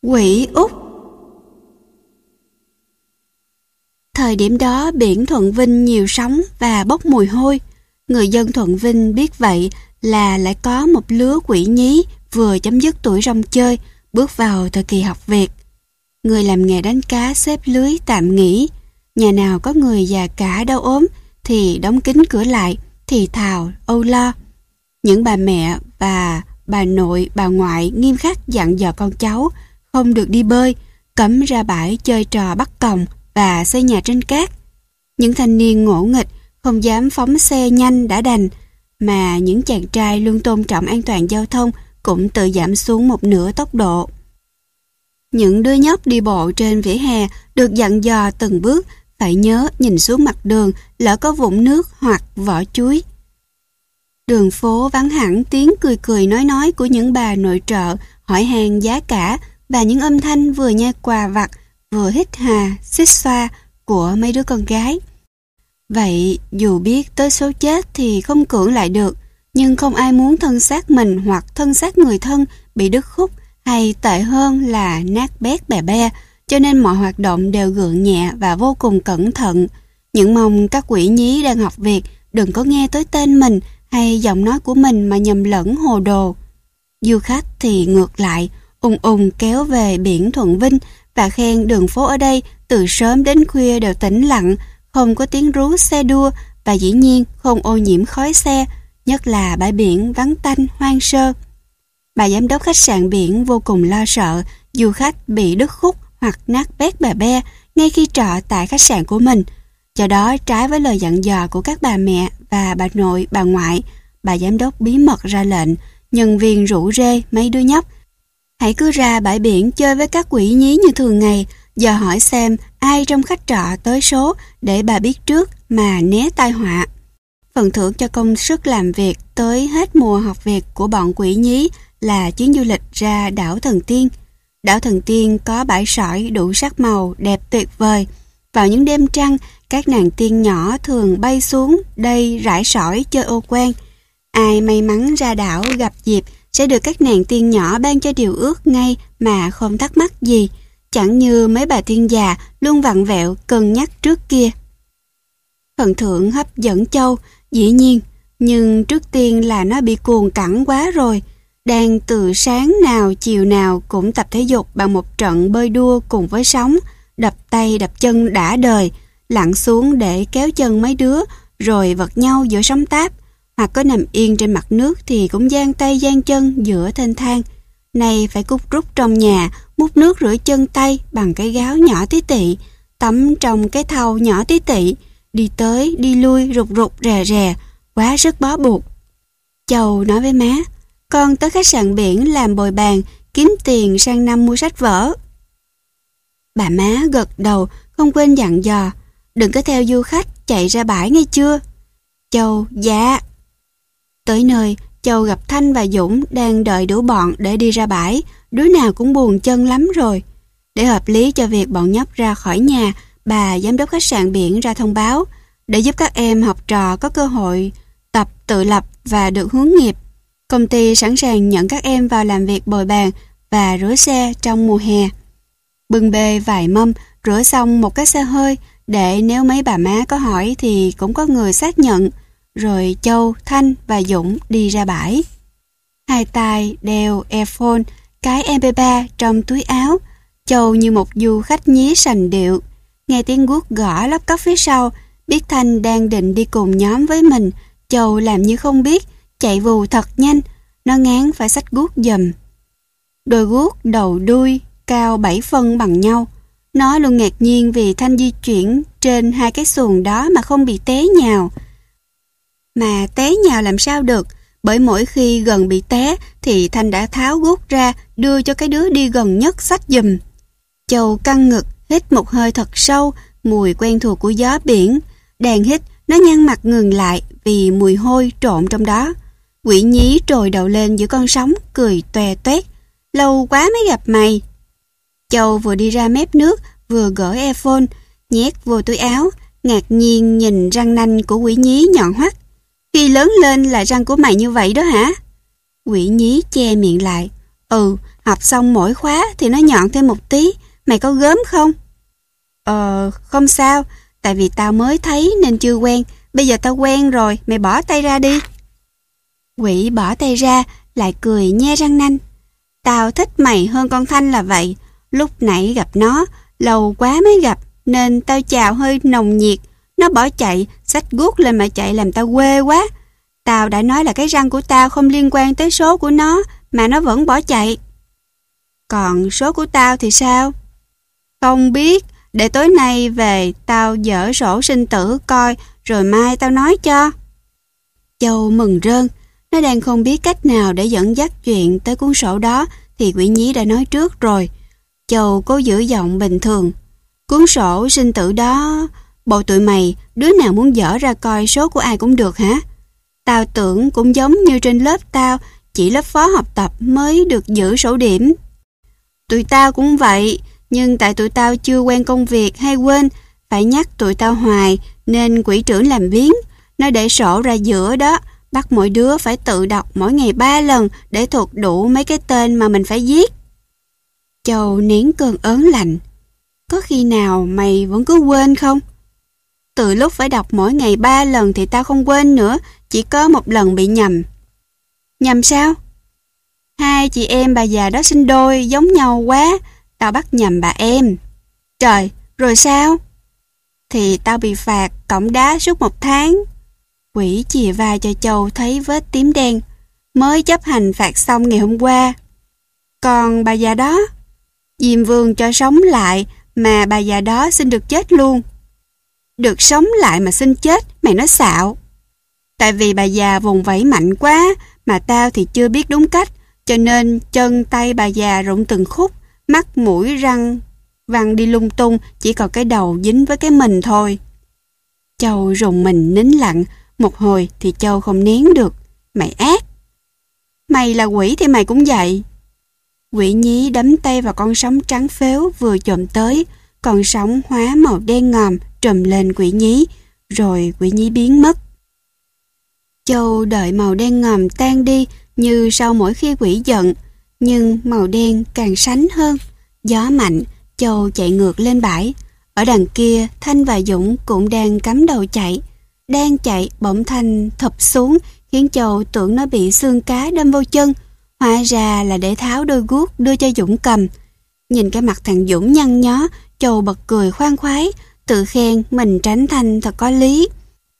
Quỷ Úc. Thời điểm đó biển Thuận Vinh nhiều sóng và bốc mùi hôi. Người dân Thuận Vinh biết vậy là lại có một lứa quỷ nhí vừa chấm dứt tuổi rong chơi, bước vào thời kỳ học việc. Người làm nghề đánh cá xếp lưới tạm nghỉ. Nhà nào có người già cả đau ốm thì đóng kín cửa lại, thì thào, âu lo. Những bà mẹ và bà nội, bà ngoại nghiêm khắc dặn dò con cháu không được đi bơi, cấm ra bãi chơi trò bắt còng và xây nhà trên cát. Những thanh niên ngỗ nghịch không dám phóng xe nhanh đã đành, mà những chàng trai luôn tôn trọng an toàn giao thông cũng tự giảm xuống một nửa tốc độ. Những đứa nhóc đi bộ trên vỉa hè được dặn dò từng bước phải nhớ nhìn xuống mặt đường lỡ có vũng nước hoặc vỏ chuối. Đường phố vắng hẳn tiếng cười cười nói của những bà nội trợ hỏi hàng giá cả và những âm thanh vừa nhai quà vặt vừa hít hà, xích xoa của mấy đứa con gái. Vậy dù biết tới số chết thì không cưỡng lại được, nhưng không ai muốn thân xác mình hoặc thân xác người thân bị đứt khúc hay tệ hơn là nát bét bè be, cho nên mọi hoạt động đều gượng nhẹ và vô cùng cẩn thận. Những mong các quỷ nhí đang học việc đừng có nghe tới tên mình hay giọng nói của mình mà nhầm lẫn hồ đồ. Du khách thì ngược lại, ùng ùng kéo về biển Thuận Vinh và khen đường phố ở đây từ sớm đến khuya đều tĩnh lặng, không có tiếng rú xe đua và dĩ nhiên không ô nhiễm khói xe, nhất là bãi biển vắng tanh hoang sơ. Bà giám đốc khách sạn biển vô cùng lo sợ du khách bị đứt khúc hoặc nát bét bè be ngay khi trọ tại khách sạn của mình. Do đó, trái với lời dặn dò của các bà mẹ và bà nội, bà ngoại, bà giám đốc bí mật ra lệnh nhân viên rủ rê mấy đứa nhóc hãy cứ ra bãi biển chơi với các quỷ nhí như thường ngày, dò hỏi xem ai trong khách trọ tới số để bà biết trước mà né tai họa. Phần thưởng cho công sức làm việc tới hết mùa học việc của bọn quỷ nhí là chuyến du lịch ra đảo Thần Tiên. Đảo Thần Tiên có bãi sỏi đủ sắc màu đẹp tuyệt vời. Vào những đêm trăng, các nàng tiên nhỏ thường bay xuống đây rải sỏi chơi ô quan. Ai may mắn ra đảo gặp dịp sẽ được các nàng tiên nhỏ ban cho điều ước ngay mà không thắc mắc gì, chẳng như mấy bà tiên già luôn vặn vẹo cân nhắc trước kia. Phần thưởng hấp dẫn Châu, dĩ nhiên, nhưng trước tiên là nó bị cuồng cẳng quá rồi. Đang từ sáng nào chiều nào cũng tập thể dục bằng một trận bơi đua cùng với sóng, đập tay đập chân đã đời, lặn xuống để kéo chân mấy đứa rồi vật nhau giữa sóng táp, hoặc có nằm yên trên mặt nước thì cũng giang tay giang chân giữa thênh thang. Nay phải cút rút trong nhà, múc nước rửa chân tay bằng cái gáo nhỏ tí tị, tắm trong cái thau nhỏ tí tị, đi tới đi lui rụt rụt rè rè, quá sức bó buộc. Châu nói với má, con tới khách sạn biển làm bồi bàn, kiếm tiền sang năm mua sách vở. Bà má gật đầu, không quên dặn dò, đừng có theo du khách chạy ra bãi nghe chưa? Châu, dạ. Tới nơi, Châu gặp Thanh và Dũng đang đợi đủ bọn để đi ra bãi, đứa nào cũng buồn chân lắm rồi. Để hợp lý cho việc bọn nhóc ra khỏi nhà, bà giám đốc khách sạn biển ra thông báo, để giúp các em học trò có cơ hội tập tự lập và được hướng nghiệp. Công ty sẵn sàng nhận các em vào làm việc bồi bàn và rửa xe trong mùa hè. Bưng bê vài mâm, rửa xong một cái xe hơi, để nếu mấy bà má có hỏi thì cũng có người xác nhận. Rồi Châu, Thanh và Dũng đi ra bãi. Hai tay đeo earphone, cái MP3 trong túi áo. Châu như một du khách nhí sành điệu. Nghe tiếng guốc gõ lóc cóc phía sau, biết Thanh đang định đi cùng nhóm với mình. Châu làm như không biết, chạy vù thật nhanh. Nó ngán phải xách guốc giùm. Đôi guốc đầu đuôi cao 7 phân bằng nhau. Nó luôn ngạc nhiên vì Thanh di chuyển trên hai cái xuồng đó mà không bị té nhào. Mà té nhào làm sao được, bởi mỗi khi gần bị té thì Thanh đã tháo guốc ra đưa cho cái đứa đi gần nhất xách giùm. Châu căng ngực, hít một hơi thật sâu, mùi quen thuộc của gió biển. Đang hít, nó nhăn mặt ngừng lại vì mùi hôi trộn trong đó. Quỷ nhí trồi đầu lên giữa con sóng, cười toe toét. Lâu quá mới gặp mày. Châu vừa đi ra mép nước, vừa gỡ earphone, nhét vô túi áo, ngạc nhiên nhìn răng nanh của quỷ nhí nhọn hoắt. Khi lớn lên là răng của mày như vậy đó hả? Quỷ nhí che miệng lại. Ừ, học xong mỗi khóa thì nó nhọn thêm một tí. Mày có gớm không? Không sao. Tại vì tao mới thấy nên chưa quen. Bây giờ tao quen rồi, mày bỏ tay ra đi. Quỷ bỏ tay ra, lại cười nhe răng nanh. Tao thích mày hơn con Thanh là vậy. Lúc nãy gặp nó, lâu quá mới gặp, nên tao chào hơi nồng nhiệt. Nó bỏ chạy, xách guốc lên mà chạy làm tao quê quá. Tao đã nói là cái răng của tao không liên quan tới số của nó, mà nó vẫn bỏ chạy. Còn số của tao thì sao? Không biết, để tối nay về tao dở sổ sinh tử coi, rồi mai tao nói cho. Châu mừng rơn, nó đang không biết cách nào để dẫn dắt chuyện tới cuốn sổ đó, thì quỷ nhí đã nói trước rồi. Châu cố giữ giọng bình thường. Cuốn sổ sinh tử đó, bộ tụi mày, đứa nào muốn dở ra coi số của ai cũng được hả? Tao tưởng cũng giống như trên lớp tao, chỉ lớp phó học tập mới được giữ sổ điểm. Tụi tao cũng vậy, nhưng tại tụi tao chưa quen công việc hay quên, phải nhắc tụi tao hoài, nên quỹ trưởng làm biếng. Nó để sổ ra giữa đó, bắt mỗi đứa phải tự đọc mỗi ngày 3 lần để thuộc đủ mấy cái tên mà mình phải viết. Châu nén cơn ớn lạnh. Có khi nào mày vẫn cứ quên không? Từ lúc phải đọc mỗi ngày 3 lần thì tao không quên nữa, chỉ có một lần bị nhầm. Nhầm sao? Hai chị em bà già đó sinh đôi giống nhau quá, tao bắt nhầm bà em. Trời, rồi sao? Thì tao bị phạt cổng đá suốt 1 tháng. Quỷ chìa vai cho Châu thấy vết tím đen, mới chấp hành phạt xong ngày hôm qua. Còn bà già đó, Diêm Vương cho sống lại mà bà già đó xin được chết luôn. Được sống lại mà xin chết, mày nói xạo. Tại vì bà già vùng vẫy mạnh quá, mà tao thì chưa biết đúng cách, cho nên chân tay bà già rụng từng khúc, mắt mũi răng văng đi lung tung, chỉ còn cái đầu dính với cái mình thôi. Châu rùng mình nín lặng, một hồi thì Châu không nén được. Mày ác. Mày là quỷ thì mày cũng vậy. Quỷ nhí đấm tay vào con sóng trắng phếu vừa chồm tới, con sóng hóa màu đen ngòm trùm lên quỷ nhí, rồi quỷ nhí biến mất. Châu đợi màu đen ngòm tan đi như sau mỗi khi quỷ giận, nhưng màu đen càng sánh hơn. Gió mạnh, Châu chạy ngược lên bãi. Ở đằng kia, Thanh và Dũng cũng đang cắm đầu chạy. Đang chạy, bỗng Thanh thụp xuống, khiến Châu tưởng nó bị xương cá đâm vô chân. Hóa ra là để tháo đôi guốc đưa cho Dũng cầm. Nhìn cái mặt thằng Dũng nhăn nhó, Châu bật cười khoan khoái, tự khen mình tránh Thanh thật có lý.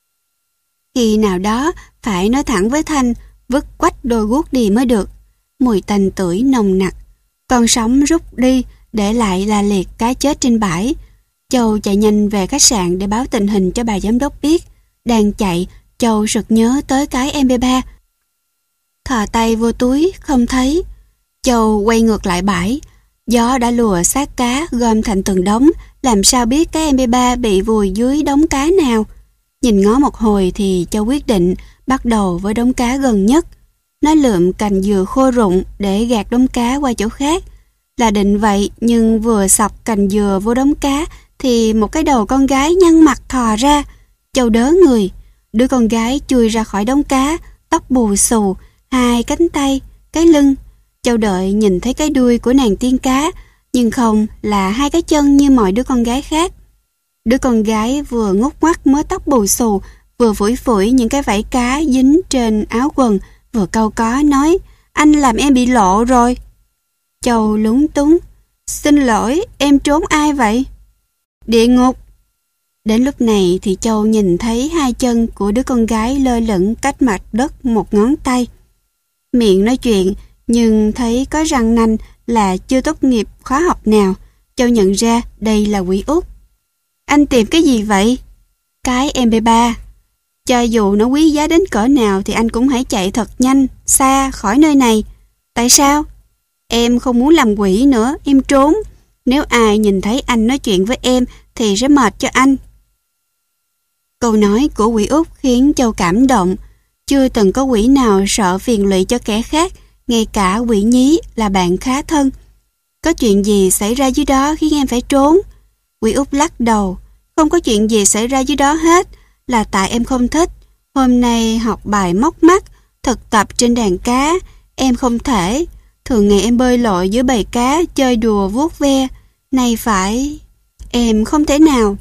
Khi nào đó, phải nói thẳng với Thanh, vứt quách đôi guốc đi mới được. Mùi tanh tưởi nồng nặc. Con sóng rút đi, để lại là liệt cá chết trên bãi. Châu chạy nhanh về khách sạn để báo tình hình cho bà giám đốc biết. Đang chạy, Châu sực nhớ tới cái MP3. Thò tay vô túi, không thấy. Châu quay ngược lại bãi. Gió đã lùa xác cá gom thành từng đống, làm sao biết cái MP3 bị vùi dưới đống cá nào. Nhìn ngó một hồi thì Châu quyết định bắt đầu với đống cá gần nhất. Nó lượm cành dừa khô rụng để gạt đống cá qua chỗ khác. Là định vậy, nhưng vừa sọc cành dừa vô đống cá thì một cái đầu con gái nhăn mặt thò ra. Châu đớ người. Đứa con gái chui ra khỏi đống cá, tóc bù xù, hai cánh tay, cái lưng. Châu đợi nhìn thấy cái đuôi của nàng tiên cá, nhưng không, là hai cái chân như mọi đứa con gái khác. Đứa con gái vừa ngút ngoắt mớ tóc bù xù, vừa phủi phủi những cái vảy cá dính trên áo quần, vừa cau có nói: "Anh làm em bị lộ rồi." Châu lúng túng: "Xin lỗi, em trốn ai vậy?" "Địa ngục." Đến lúc này thì Châu nhìn thấy hai chân của đứa con gái lơ lửng cách mặt đất một ngón tay. Miệng nói chuyện, nhưng thấy có răng nanh là chưa tốt nghiệp khóa học nào. Châu nhận ra đây là Quỷ Út. "Anh tìm cái gì vậy?" "Cái MP3. Cho dù nó quý giá đến cỡ nào thì anh cũng hãy chạy thật nhanh, xa khỏi nơi này." "Tại sao?" "Em không muốn làm quỷ nữa, em trốn. Nếu ai nhìn thấy anh nói chuyện với em thì sẽ mệt cho anh." Câu nói của Quỷ Út khiến Châu cảm động. Chưa từng có quỷ nào sợ phiền lụy cho kẻ khác, ngay cả quỷ nhí là bạn khá thân. "Có chuyện gì xảy ra dưới đó khiến em phải trốn?" Quỷ Út lắc đầu. "Không có chuyện gì xảy ra dưới đó hết, là tại em không thích. Hôm nay học bài móc mắt, thực tập trên đàn cá, em không thể. Thường ngày em bơi lội dưới bầy cá, chơi đùa vuốt ve. Nay phải... Em không thể nào.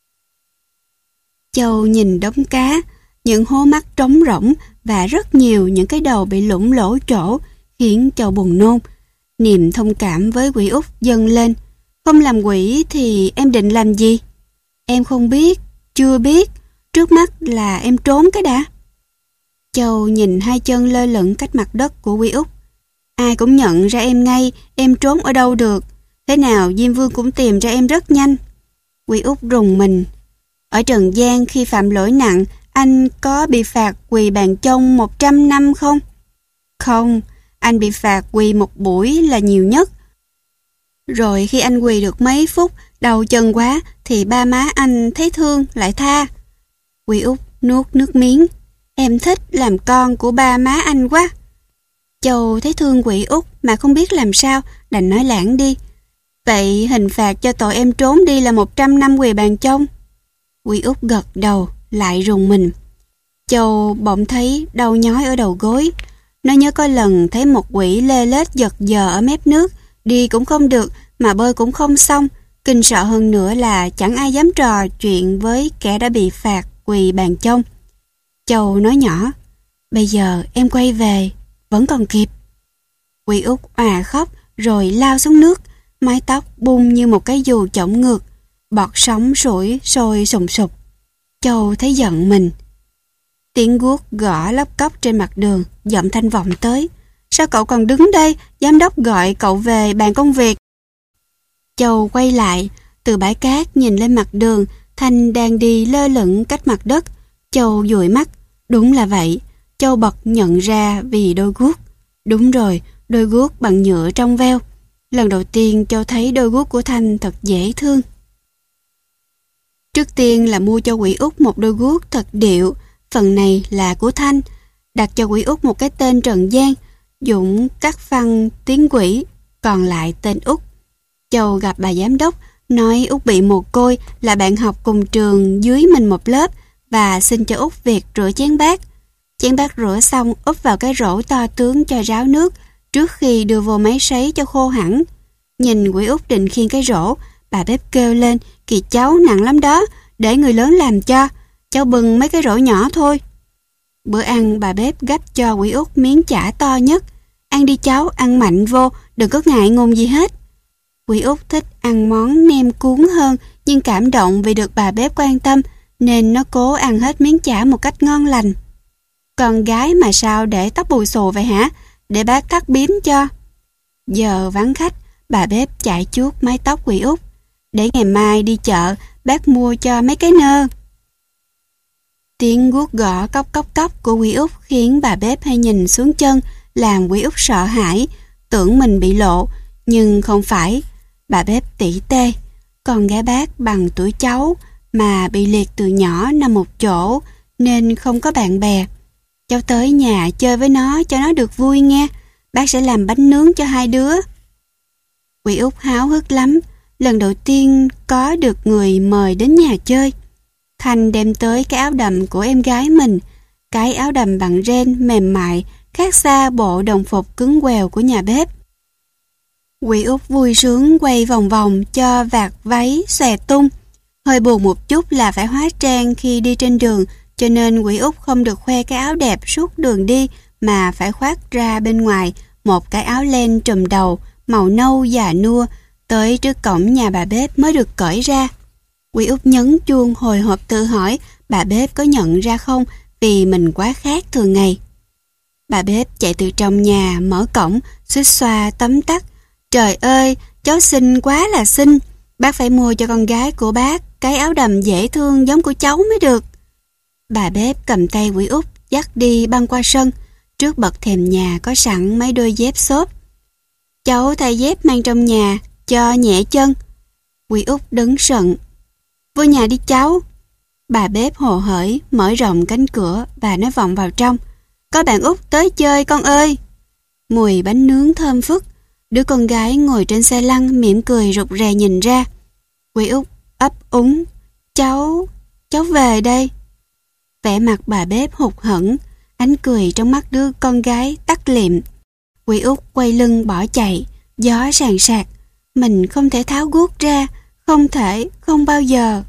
Châu nhìn đống cá, những hố mắt trống rỗng và rất nhiều những cái đầu bị lủng lỗ chỗ, khiến Châu buồn nôn. Niềm thông cảm với quỷ Út dâng lên. Không làm quỷ thì em định làm gì? Em không biết, chưa biết. Trước mắt là em trốn cái đã. Châu nhìn hai chân lơ lửng cách mặt đất của quỷ Út. Ai cũng nhận ra em ngay, em trốn ở đâu được. Thế nào Diêm Vương cũng tìm ra em rất nhanh. Quỷ Út rùng mình. Ở trần gian khi phạm lỗi nặng, anh có bị phạt quỳ bàn trông 100 năm không? Không, anh bị phạt quỳ một buổi là nhiều nhất. Rồi khi anh quỳ được mấy phút, đau chân quá, thì ba má anh thấy thương lại tha. Quỷ Út nuốt nước miếng. Em thích làm con của ba má anh quá. Châu thấy thương quỷ Út mà không biết làm sao, đành nói lãng đi. Vậy hình phạt cho tội em trốn đi là 100 năm quỳ bàn trông. Quỷ Út gật đầu, lại rùng mình. Châu bỗng thấy đau nhói ở đầu gối. Nó nhớ có lần thấy một quỷ lê lết giật giờ ở mép nước, đi cũng không được mà bơi cũng không xong. Kinh sợ hơn nữa là chẳng ai dám trò chuyện với kẻ đã bị phạt quỳ bàn trông. Châu nói nhỏ, bây giờ em quay về, vẫn còn kịp. Quỷ Út òa khóc rồi lao xuống nước, mái tóc bung như một cái dù chổng ngược, bọt sóng sủi sôi sùng sục. Châu thấy giận mình. Tiếng guốc gõ lóc cóc trên mặt đường, giọng Thanh vọng tới. Sao cậu còn đứng đây? Giám đốc gọi cậu về bàn công việc. Châu quay lại, từ bãi cát nhìn lên mặt đường, Thanh đang đi lơ lửng cách mặt đất. Châu dụi mắt. Đúng là vậy. Châu bật nhận ra vì đôi guốc. Đúng rồi, đôi guốc bằng nhựa trong veo. Lần đầu tiên Châu thấy đôi guốc của Thanh thật dễ thương. Trước tiên là mua cho quỷ Út một đôi guốc thật điệu. Phần này là của Thanh. Đặt cho quỷ Út một cái tên trần gian. Dũng cắt phăng tiếng quỷ, còn lại tên Út. Châu gặp bà giám đốc, nói Út bị mồ côi, là bạn học cùng trường dưới mình một lớp, và xin cho Út việc rửa chén bát. Chén bát rửa xong, úp vào cái rổ to tướng cho ráo nước, trước khi đưa vô máy sấy cho khô hẳn. Nhìn quỷ Út định khiêng cái rổ, bà bếp kêu lên, kìa cháu nặng lắm đó, để người lớn làm cho, cháu bưng mấy cái rổ nhỏ thôi. Bữa ăn bà bếp gắp cho quỷ Út miếng chả to nhất. Ăn đi cháu, ăn mạnh vô, đừng có ngại ngùng gì hết. Quỷ Út thích ăn món nem cuốn hơn, nhưng cảm động vì được bà bếp quan tâm, nên nó cố ăn hết miếng chả một cách ngon lành. Con gái mà sao để tóc bù xù vậy hả? Để bác cắt bím cho. Giờ vắng khách, bà bếp chạy chuốt mái tóc quỷ Út. Để ngày mai đi chợ, bác mua cho mấy cái nơ. Tiếng guốc gõ cốc cốc cốc của quỷ Út khiến bà bếp hay nhìn xuống chân, làm quỷ Út sợ hãi, tưởng mình bị lộ, nhưng không phải. Bà bếp tỉ tê, con gái bác bằng tuổi cháu mà bị liệt từ nhỏ nằm một chỗ nên không có bạn bè. Cháu tới nhà chơi với nó cho nó được vui nghe, bác sẽ làm bánh nướng cho hai đứa. Quỷ Út háo hức lắm, lần đầu tiên có được người mời đến nhà chơi. Thanh đem tới cái áo đầm của em gái mình, cái áo đầm bằng ren mềm mại, khác xa bộ đồng phục cứng quèo của nhà bếp. Quỷ Út vui sướng quay vòng vòng cho vạt váy xòe tung. Hơi buồn một chút là phải hóa trang khi đi trên đường, cho nên quỷ Út không được khoe cái áo đẹp suốt đường đi, mà phải khoác ra bên ngoài một cái áo len trùm đầu màu nâu già nua, tới trước cổng nhà bà bếp mới được cởi ra. Quỷ Út nhấn chuông hồi hộp tự hỏi bà bếp có nhận ra không, vì mình quá khác thường ngày. Bà bếp chạy từ trong nhà mở cổng, xuýt xoa tấm tắc. Trời ơi, cháu xinh quá là xinh. Bác phải mua cho con gái của bác cái áo đầm dễ thương giống của cháu mới được. Bà bếp cầm tay quỷ Út dắt đi băng qua sân. Trước bậc thềm nhà có sẵn mấy đôi dép xốp. Cháu thay dép mang trong nhà cho nhẹ chân. Quỷ Út đứng sận. Vô nhà đi cháu. Bà bếp hồ hởi mở rộng cánh cửa và nói vọng vào trong. Có bạn Út tới chơi con ơi. Mùi bánh nướng thơm phức. Đứa con gái ngồi trên xe lăn mỉm cười rụt rè nhìn ra. Quỷ Út ấp úng. Cháu về đây. Vẻ mặt bà bếp hụt hẫng, ánh cười trong mắt đứa con gái tắt liệm. Quỷ út quay lưng bỏ chạy, gió sàn sạt. Mình không thể tháo guốc ra, không thể, không bao giờ.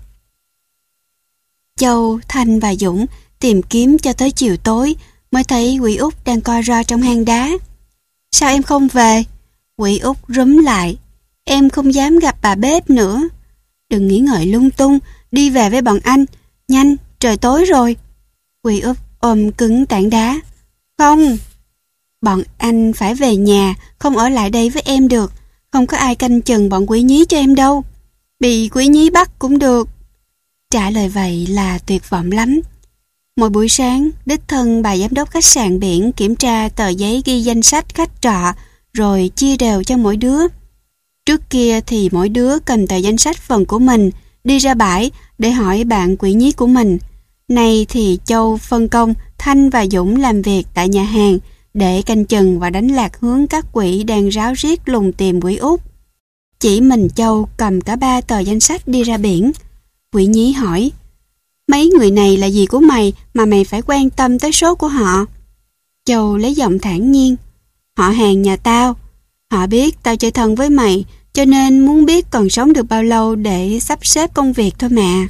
Châu, Thanh và Dũng tìm kiếm cho tới chiều tối mới thấy quỷ út đang co ro trong hang đá. Sao em không về? Quỷ út rúm lại. Em không dám gặp bà bếp nữa. Đừng nghĩ ngợi lung tung, đi về với bọn anh. Nhanh, trời tối rồi. Quỷ út ôm cứng tảng đá. Không. Bọn anh phải về nhà, không ở lại đây với em được. Không có ai canh chừng bọn quỷ nhí cho em đâu. Bị quỷ nhí bắt cũng được. Trả lời vậy là tuyệt vọng lắm. Mỗi buổi sáng, đích thân bà giám đốc khách sạn biển kiểm tra tờ giấy ghi danh sách khách trọ, rồi chia đều cho mỗi đứa. Trước kia thì mỗi đứa cầm tờ danh sách phần của mình, đi ra bãi để hỏi bạn quỷ nhí của mình. Nay thì Châu phân công Thanh và Dũng làm việc tại nhà hàng để canh chừng và đánh lạc hướng các quỷ đang ráo riết lùng tìm quỷ út. Chỉ mình Châu cầm cả 3 tờ danh sách đi ra biển. Quỷ nhí hỏi, mấy người này là gì của mày mà mày phải quan tâm tới số của họ? Châu lấy giọng thản nhiên, họ hàng nhà tao. Họ biết tao chơi thân với mày, cho nên muốn biết còn sống được bao lâu để sắp xếp công việc thôi mà.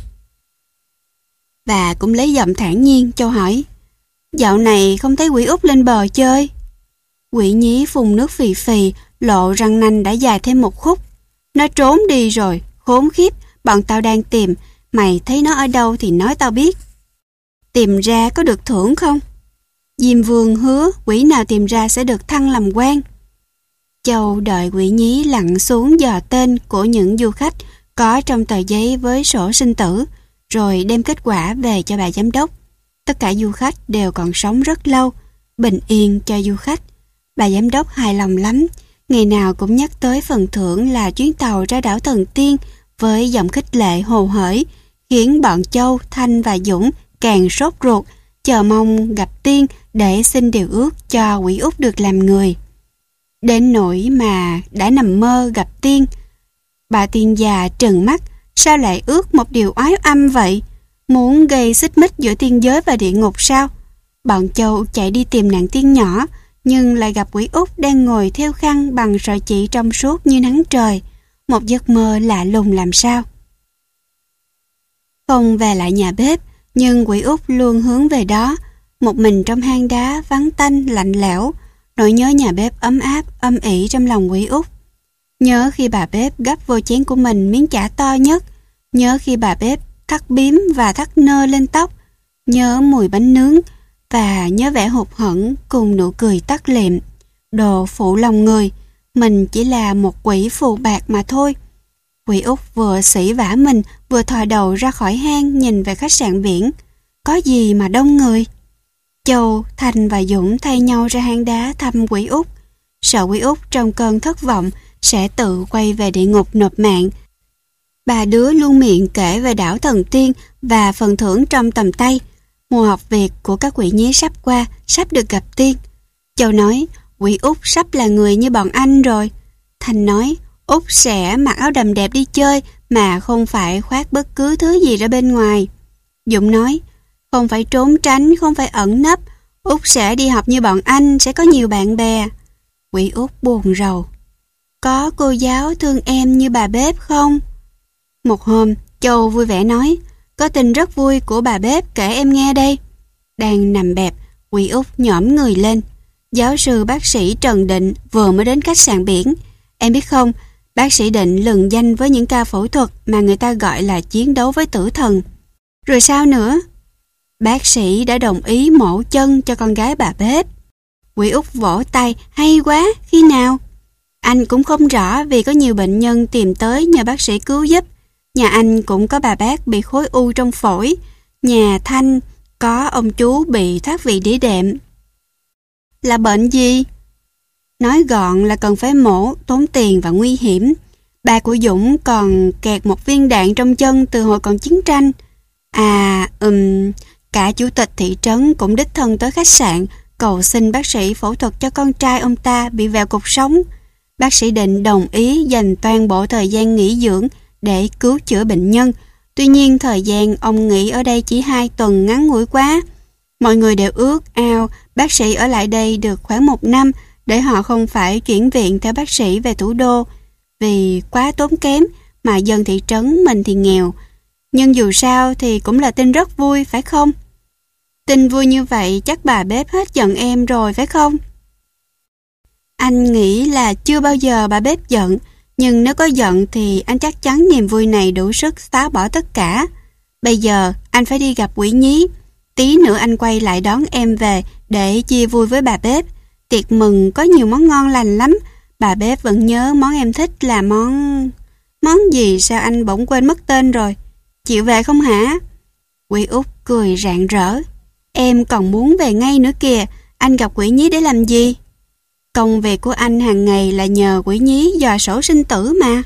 Bà cũng lấy giọng thản nhiên, Châu hỏi, dạo này không thấy quỷ út lên bờ chơi? Quỷ nhí phun nước phì phì, lộ răng nanh đã dài thêm một khúc. Nó trốn đi rồi, khốn khiếp, bọn tao đang tìm. Mày thấy nó ở đâu thì nói tao biết. Tìm ra có được thưởng không? Diêm Vương hứa quỷ nào tìm ra sẽ được thăng làm quan. Châu đợi quỷ nhí lặn xuống dò tên của những du khách có trong tờ giấy với sổ sinh tử, rồi đem kết quả về cho bà giám đốc. Tất cả du khách đều còn sống rất lâu, bình yên cho du khách. Bà giám đốc hài lòng lắm, ngày nào cũng nhắc tới phần thưởng là chuyến tàu ra đảo Thần Tiên với giọng khích lệ hồ hởi, khiến bọn Châu, Thanh và Dũng càng sốt ruột, chờ mong gặp Tiên để xin điều ước cho quỷ út được làm người. Đến nỗi mà đã nằm mơ gặp Tiên. Bà Tiên già trừng mắt, sao lại ước một điều oái âm vậy? Muốn gây xích mích giữa tiên giới và địa ngục sao? Bọn Châu chạy đi tìm nàng tiên nhỏ, nhưng lại gặp quỷ út đang ngồi theo khăn bằng sợi chỉ trong suốt như nắng trời. Một giấc mơ lạ lùng làm sao. Không về lại nhà bếp, nhưng quỷ út luôn hướng về đó. Một mình trong hang đá vắng tanh lạnh lẽo, nỗi nhớ nhà bếp ấm áp âm ỉ trong lòng quỷ út. Nhớ khi bà bếp gắp vô chén của mình miếng chả to nhất, nhớ khi bà bếp thắt bím và thắt nơ lên tóc, nhớ mùi bánh nướng và nhớ vẻ hụt hẫng cùng nụ cười tắt lịm. Đồ phụ lòng người, mình chỉ là một quỷ phù bạc mà thôi. Quỷ út vừa sỉ vả mình, vừa thò đầu ra khỏi hang nhìn về khách sạn biển. Có gì mà đông người? Châu, Thành và Dũng thay nhau ra hang đá thăm quỷ út. Sợ quỷ út trong cơn thất vọng sẽ tự quay về địa ngục nộp mạng. Ba đứa luôn miệng kể về đảo Thần Tiên và phần thưởng trong tầm tay. Mùa học việc của các quỷ nhí sắp qua, sắp được gặp Tiên. Châu nói, quỷ út sắp là người như bọn anh rồi. Thành nói, út sẽ mặc áo đầm đẹp đi chơi mà không phải khoác bất cứ thứ gì ra bên ngoài. Dũng nói, không phải trốn tránh, không phải ẩn nấp. Út sẽ đi học như bọn anh, sẽ có nhiều bạn bè. Quỷ út buồn rầu. Có cô giáo thương em như bà bếp không? Một hôm, Châu vui vẻ nói, có tin rất vui của bà bếp kể em nghe đây. Đang nằm bẹp, quỷ út nhõm người lên. Giáo sư bác sĩ Trần Định vừa mới đến khách sạn biển. Em biết không, bác sĩ Định lừng danh với những ca phẫu thuật mà người ta gọi là chiến đấu với tử thần. Rồi sao nữa? Bác sĩ đã đồng ý mổ chân cho con gái bà bếp. Quỷ út vỗ tay, hay quá, khi nào? Anh cũng không rõ vì có nhiều bệnh nhân tìm tới nhờ bác sĩ cứu giúp. Nhà anh cũng có bà bác bị khối u trong phổi. Nhà Thanh có ông chú bị thoát vị đĩa đệm. Là bệnh gì? Nói gọn là cần phải mổ, tốn tiền và nguy hiểm. Bà của Dũng còn kẹt một viên đạn trong chân từ hồi còn chiến tranh. Cả chủ tịch thị trấn cũng đích thân tới khách sạn cầu xin bác sĩ phẫu thuật cho con trai ông ta bị vẹo cột sống. Bác sĩ Định đồng ý dành toàn bộ thời gian nghỉ dưỡng để cứu chữa bệnh nhân. Tuy nhiên thời gian ông nghỉ ở đây chỉ 2 tuần ngắn ngủi quá. Mọi người đều ước ao bác sĩ ở lại đây được khoảng 1 năm để họ không phải chuyển viện theo bác sĩ về thủ đô vì quá tốn kém mà dân thị trấn mình thì nghèo. Nhưng dù sao thì cũng là tin rất vui, phải không? Tin vui như vậy chắc bà bếp hết giận em rồi, phải không? Anh nghĩ là chưa bao giờ bà bếp giận, nhưng nếu có giận thì anh chắc chắn niềm vui này đủ sức xóa bỏ tất cả. Bây giờ anh phải đi gặp quỷ nhí. Tí nữa anh quay lại đón em về để chia vui với bà bếp. Tiệc mừng có nhiều món ngon lành lắm. Bà bếp vẫn nhớ món em thích là món... Món gì sao anh bỗng quên mất tên rồi? Chịu về không hả? Quỷ Út cười rạng rỡ. Em còn muốn về ngay nữa kìa. Anh gặp quỷ nhí để làm gì? Công việc của anh hàng ngày là nhờ quỷ nhí dò sổ sinh tử mà.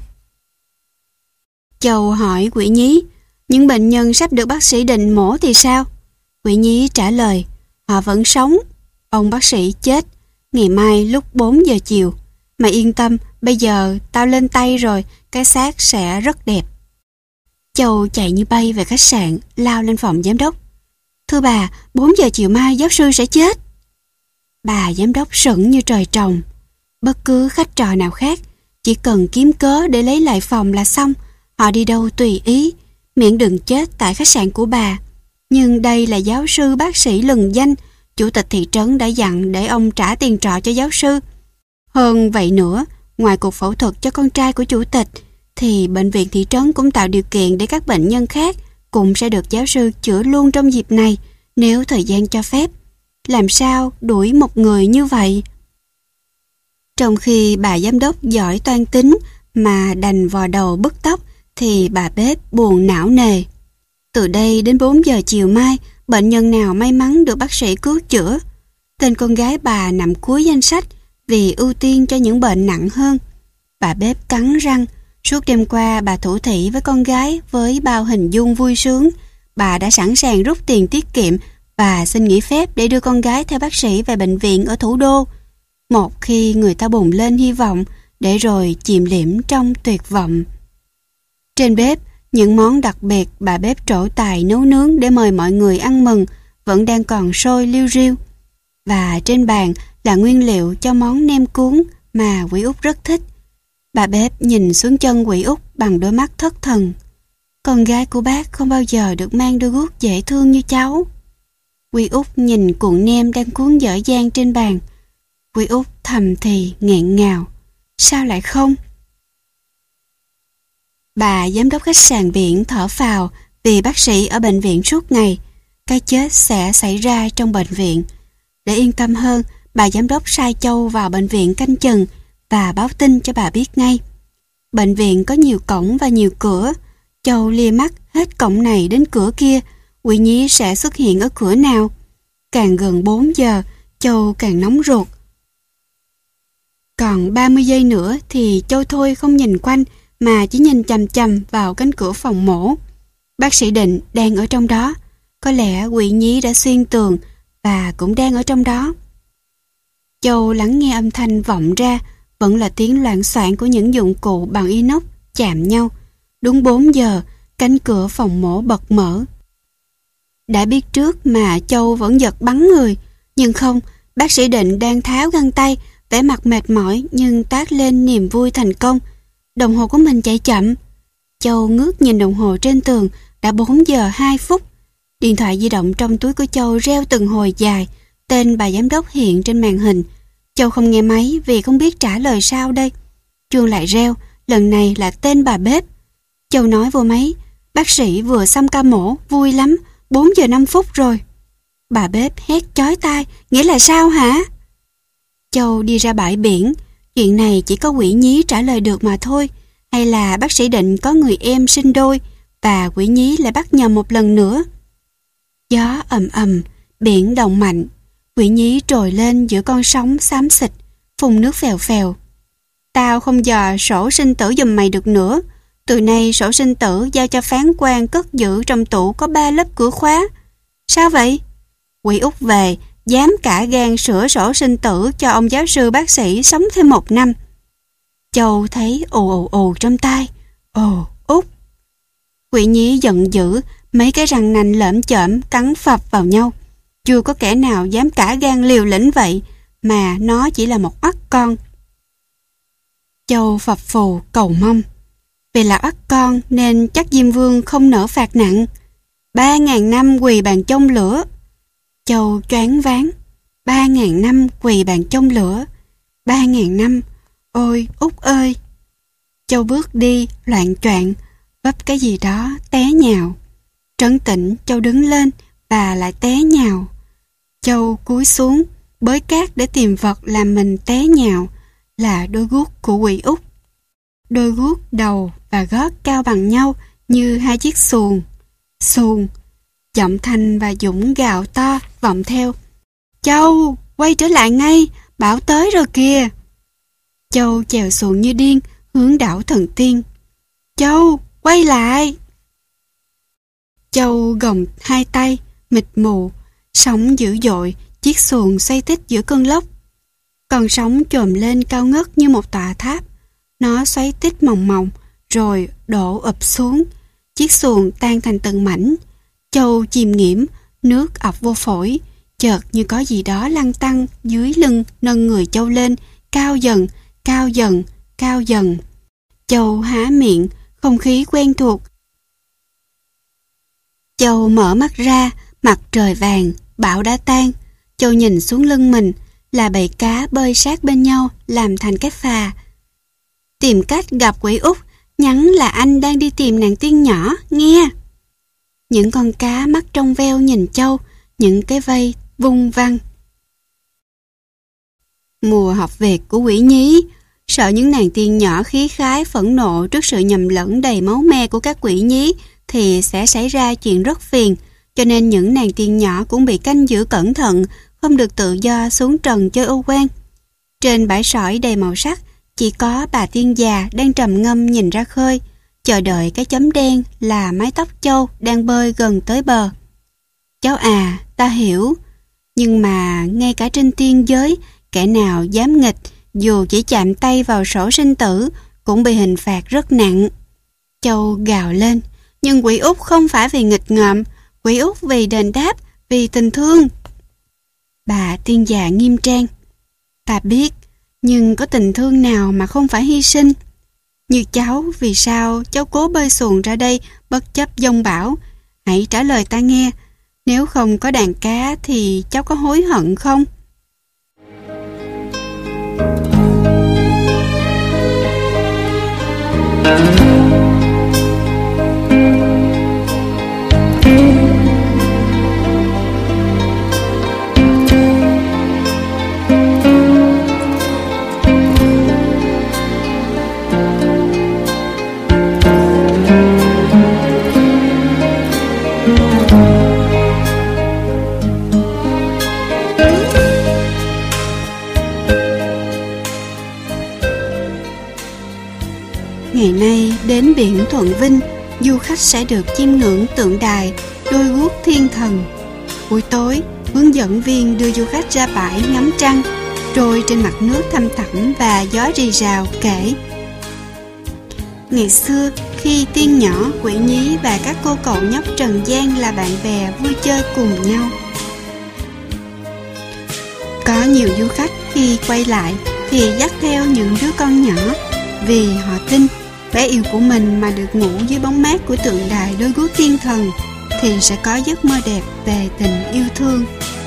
Châu hỏi quỷ nhí, những bệnh nhân sắp được bác sĩ định mổ thì sao? Quỷ nhí trả lời, họ vẫn sống. Ông bác sĩ chết ngày mai lúc 4 giờ chiều. Mà yên tâm, bây giờ tao lên tay rồi, cái xác sẽ rất đẹp. Châu chạy như bay về khách sạn, lao lên phòng giám đốc. Thưa bà, 4 giờ chiều mai giáo sư sẽ chết. Bà giám đốc sững như trời trồng. Bất cứ khách trò nào khác, chỉ cần kiếm cớ để lấy lại phòng là xong. Họ đi đâu tùy ý, miễn đừng chết tại khách sạn của bà. Nhưng đây là giáo sư bác sĩ lừng danh, chủ tịch thị trấn đã dặn để ông trả tiền trọ cho giáo sư. Hơn vậy nữa, ngoài cuộc phẫu thuật cho con trai của chủ tịch, thì bệnh viện thị trấn cũng tạo điều kiện để các bệnh nhân khác cũng sẽ được giáo sư chữa luôn trong dịp này, nếu thời gian cho phép. Làm sao đuổi một người như vậy? Trong khi bà giám đốc giỏi toan tính mà đành vò đầu bứt tóc, thì bà bếp buồn não nề. Từ đây đến 4 giờ chiều mai, bệnh nhân nào may mắn được bác sĩ cứu chữa. Tên con gái bà nằm cuối danh sách vì ưu tiên cho những bệnh nặng hơn. Bà bếp cắn răng. Suốt đêm qua bà thủ thỉ với con gái với bao hình dung vui sướng. Bà đã sẵn sàng rút tiền tiết kiệm và xin nghỉ phép để đưa con gái theo bác sĩ về bệnh viện ở thủ đô. Một khi người ta bùng lên hy vọng, để rồi chìm liễm trong tuyệt vọng. Trên bếp, những món đặc biệt bà bếp trổ tài nấu nướng để mời mọi người ăn mừng vẫn đang còn sôi liu riu. Và trên bàn là nguyên liệu cho món nem cuốn mà Quỷ Út rất thích. Bà bếp nhìn xuống chân Quỷ Út bằng đôi mắt thất thần. Con gái của bác không bao giờ được mang đôi guốc dễ thương như cháu. Quỷ Út nhìn cuộn nem đang cuốn dở dang trên bàn. Quỷ Út thầm thì nghẹn ngào. Sao lại không? Bà giám đốc khách sạn Biển thở phào vì bác sĩ ở bệnh viện suốt ngày. Cái chết sẽ xảy ra trong bệnh viện. Để yên tâm hơn, bà giám đốc sai Châu vào bệnh viện canh chừng và báo tin cho bà biết ngay. Bệnh viện có nhiều cổng và nhiều cửa. Châu lia mắt hết cổng này đến cửa kia. Quỷ nhí sẽ xuất hiện ở cửa nào? Càng gần 4 giờ, Châu càng nóng ruột. Còn 30 giây nữa thì Châu thôi không nhìn quanh mà chỉ nhìn chằm chằm vào cánh cửa phòng mổ. Bác sĩ Định đang ở trong đó. Có lẽ quỷ nhí đã xuyên tường và cũng đang ở trong đó. Châu lắng nghe âm thanh vọng ra, vẫn là tiếng loạng xoạng của những dụng cụ bằng inox chạm nhau. Đúng 4 giờ, cánh cửa phòng mổ bật mở. Đã biết trước mà Châu vẫn giật bắn người. Nhưng không, bác sĩ Định đang tháo găng tay, vẻ mặt mệt mỏi nhưng toát lên niềm vui thành công. Đồng hồ của mình chạy chậm. Châu ngước nhìn đồng hồ trên tường, đã 4 giờ 2 phút. Điện thoại di động trong túi của Châu reo từng hồi dài. Tên bà giám đốc hiện trên màn hình. Châu không nghe máy vì không biết trả lời sao đây. Chuông lại reo, lần này là tên bà bếp. Châu nói vô máy, bác sĩ vừa xong ca mổ, vui lắm, 4 giờ 5 phút rồi. Bà bếp hét chói tai, nghĩa là sao hả? Châu đi ra bãi biển, chuyện này chỉ có quỷ nhí trả lời được mà thôi. Hay là bác sĩ Định có người em sinh đôi và quỷ nhí lại bắt nhầm một lần nữa? Gió ầm ầm, biển động mạnh. Quỷ nhí trồi lên giữa con sóng xám xịt, phun nước phèo phèo. Tao không dò sổ sinh tử giùm mày được nữa. Từ nay sổ sinh tử giao cho phán quan cất giữ trong tủ có 3 lớp cửa khóa. Sao vậy? Quỷ Út về, dám cả gan sửa sổ sinh tử cho ông giáo sư bác sĩ sống thêm 1 năm. Châu thấy ồ ồ ồ trong tai. Ồ, Út. Quỷ nhí giận dữ, mấy cái răng nanh lởm chởm cắn phập vào nhau. Chưa có kẻ nào dám cả gan liều lĩnh vậy. mà nó chỉ là một oắt con. Châu phập phù cầu mong. Vì là oắt con nên chắc Diêm Vương không nỡ phạt nặng. 3.000 năm quỳ bàn chông lửa. Châu choáng váng. 3.000 năm quỳ bàn chông lửa. 3.000 năm. Ôi Út ơi! Châu bước đi loạng choạng, vấp cái gì đó té nhào. Trấn tĩnh, Châu đứng lên và lại té nhào. Châu cúi xuống bới cát để tìm vật làm mình té nhào, là đôi guốc của quỷ Út. Đôi guốc đầu và gót cao bằng nhau như hai chiếc xuồng. Xuồng! Giọng Thanh và Dũng gào to vọng theo. Châu, quay trở lại ngay, bão tới rồi kìa. Châu chèo xuồng như điên, hướng đảo Thần Tiên. Châu, quay lại! Châu gồng hai tay, mịt mù, sóng dữ dội, chiếc xuồng xoay tít giữa cơn lốc. Con sóng chồm lên cao ngất như một tòa tháp. Nó xoáy tít mòng mòng, rồi đổ ập xuống. Chiếc xuồng tan thành từng mảnh. Châu chìm nghiễm, nước ập vô phổi. Chợt như có gì đó lăn tăn dưới lưng nâng người Châu lên, cao dần, cao dần, cao dần. Châu há miệng, không khí quen thuộc. Châu mở mắt ra, mặt trời vàng, bão đã tan. Châu nhìn xuống lưng mình, là bầy cá bơi sát bên nhau làm thành cái phà. Tìm cách gặp quỷ Út, nhắn là anh đang đi tìm nàng tiên nhỏ, nghe. Những con cá mắt trong veo nhìn Châu, những cái vây vung văng. Mùa học về của quỷ nhí, sợ những nàng tiên nhỏ khí khái phẫn nộ trước sự nhầm lẫn đầy máu me của các quỷ nhí thì sẽ xảy ra chuyện rất phiền, cho nên những nàng tiên nhỏ cũng bị canh giữ cẩn thận, không được tự do xuống trần chơi ô quan. Trên bãi sỏi đầy màu sắc, chỉ có bà tiên già đang trầm ngâm nhìn ra khơi, chờ đợi cái chấm đen là mái tóc Châu đang bơi gần tới bờ. Cháu à, ta hiểu, nhưng mà ngay cả trên tiên giới, kẻ nào dám nghịch, dù chỉ chạm tay vào sổ sinh tử, cũng bị hình phạt rất nặng. Châu gào lên, nhưng quỷ Út không phải vì nghịch ngợm, quỷ Út vì đền đáp, vì tình thương. Bà tiên già nghiêm trang. Ta biết, nhưng có tình thương nào mà không phải hy sinh? Như cháu, vì sao cháu cố bơi xuồng ra đây bất chấp giông bão? Hãy trả lời ta nghe. Nếu không có đàn cá thì cháu có hối hận không? Ngày nay đến biển Thuận Vinh, du khách sẽ được chiêm ngưỡng tượng đài đôi guốc thiên thần. Buổi tối, hướng dẫn viên đưa du khách ra bãi ngắm trăng, trôi trên mặt nước thăm thẳm và gió rì rào kể. Ngày xưa, khi tiên nhỏ, quỷ nhí và các cô cậu nhóc trần gian là bạn bè vui chơi cùng nhau. Có nhiều du khách khi quay lại thì dắt theo những đứa con nhỏ, vì họ tin bé yêu của mình mà được ngủ dưới bóng mát của tượng đài đôi guốc thiên thần thì sẽ có giấc mơ đẹp về tình yêu thương.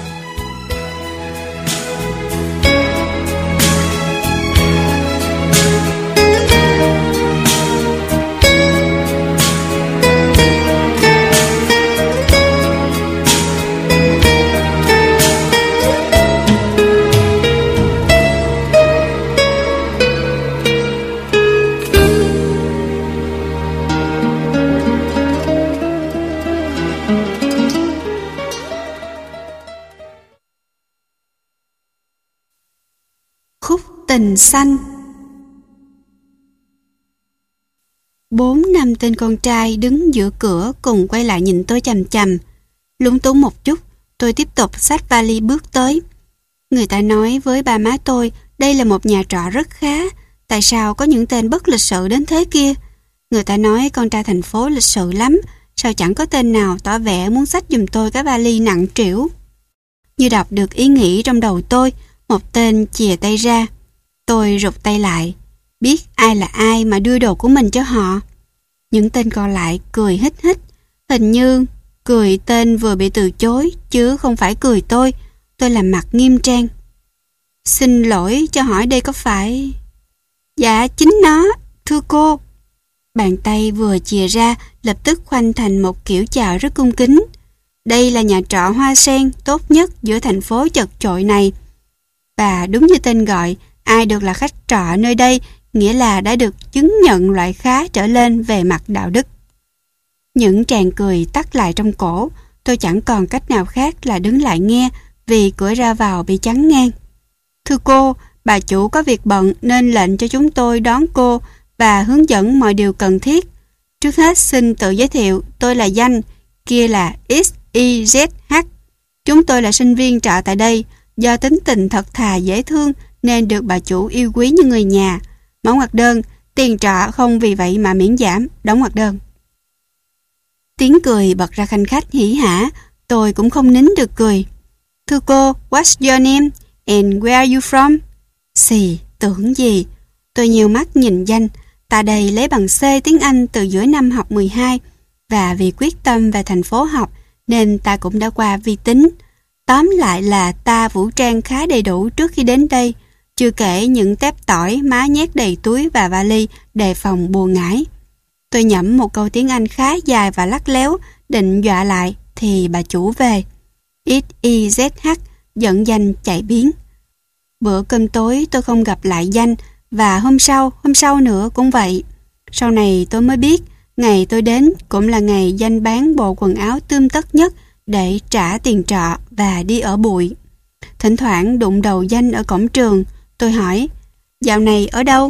Tình xanh. 4 năm tên con trai đứng giữa cửa cùng quay lại nhìn tôi chằm chằm. Lúng túng một chút, tôi tiếp tục xách vali bước tới. Người ta nói với ba má tôi đây là một nhà trọ rất khá, tại sao có những tên bất lịch sự đến thế kia. Người ta nói con trai thành phố lịch sự lắm, sao chẳng có tên nào tỏ vẻ muốn xách giùm tôi cái vali nặng trĩu. Như đọc được ý nghĩ trong đầu tôi, Một tên chìa tay ra. Tôi rụt tay lại. Biết ai là ai mà đưa đồ của mình cho họ. Những tên còn lại cười hít hít. Hình như cười tên vừa bị từ chối chứ không phải cười tôi. Tôi làm mặt nghiêm trang. Xin lỗi, cho hỏi đây có phải... Dạ chính nó, thưa cô. Bàn tay vừa chìa ra lập tức khoanh thành một kiểu chào rất cung kính. Đây là nhà trọ hoa sen tốt nhất giữa thành phố chật chội này. Và đúng như tên gọi, ai được là khách trọ nơi đây nghĩa là đã được chứng nhận loại khá trở lên về mặt đạo đức. Những tràng cười tắt lại trong cổ, tôi chẳng còn cách nào khác là đứng lại nghe vì cửa ra vào bị chắn ngang. Thưa cô, bà chủ có việc bận nên lệnh cho chúng tôi đón cô và hướng dẫn mọi điều cần thiết. Trước hết xin tự giới thiệu, tôi là Danh, kia là XYZH. Chúng tôi là sinh viên trọ tại đây, do tính tình thật thà dễ thương nên được bà chủ yêu quý như người nhà. Mở ngoặc đơn, tiền trọ không vì vậy mà miễn giảm, đóng ngoặc đơn. Tiếng cười bật ra khanh khách hỉ hả, tôi cũng không nín được cười. Thưa cô, what's your name and where are you from? Xì, tưởng gì? Tôi nhiều mắt nhìn Danh, ta đây lấy bằng C tiếng Anh từ giữa năm học 12 và vì quyết tâm về thành phố học nên ta cũng đã qua vi tính. Tóm lại là ta vũ trang khá đầy đủ trước khi đến đây, chưa kể những tép tỏi má nhét đầy túi và vali đề phòng bùa ngải. Tôi nhẩm một câu tiếng Anh khá dài và lắt léo, định dọa lại thì bà chủ về. XYZH giận Danh chạy biến. Bữa cơm tối tôi không gặp lại Danh và hôm sau nữa cũng vậy. Sau này tôi mới biết ngày tôi đến cũng là ngày Danh bán bộ quần áo tươm tất nhất để trả tiền trọ và đi ở bụi. Thỉnh thoảng đụng đầu Danh ở cổng trường, tôi hỏi, dạo này ở đâu?